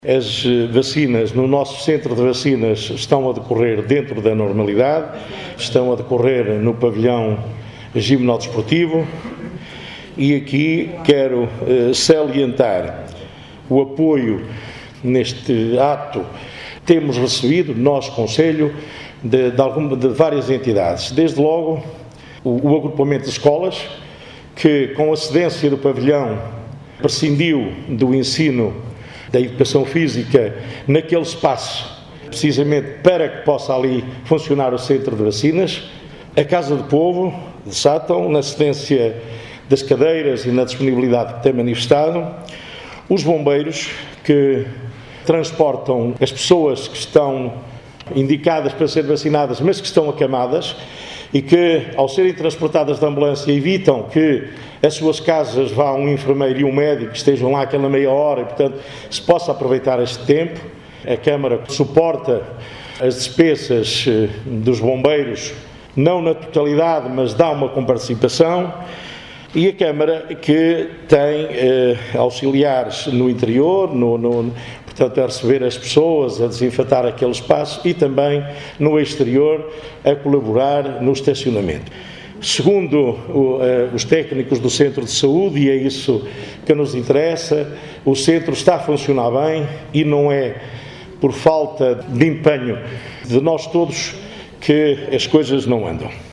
As vacinas no nosso centro de vacinas estão a decorrer dentro da normalidade, estão a decorrer no pavilhão gimnodesportivo e aqui quero salientar o apoio neste ato. Temos recebido, nós, Conselho, de várias entidades, desde logo o agrupamento de escolas, que com a cedência do pavilhão prescindiu do ensino da educação física naquele espaço, precisamente para que possa ali funcionar o centro de vacinas. A Casa do Povo de Sátão, na cedência das cadeiras e na disponibilidade que tem manifestado. Os bombeiros, que transportam as pessoas que estão indicadas para ser vacinadas, mas que estão acamadas, e que, ao serem transportadas de ambulância, evitam que às suas casas vá um enfermeiro e um médico que estejam lá aquela meia hora e, portanto, se possa aproveitar este tempo. A Câmara suporta as despesas dos bombeiros, não na totalidade, mas dá uma comparticipação. E a Câmara, que tem auxiliares no interior, portanto, a receber as pessoas, a desinfetar aquele espaço, e também no exterior a colaborar no estacionamento. Segundo os técnicos do Centro de Saúde, e é isso que nos interessa, o centro está a funcionar bem e não é por falta de empenho de nós todos que as coisas não andam.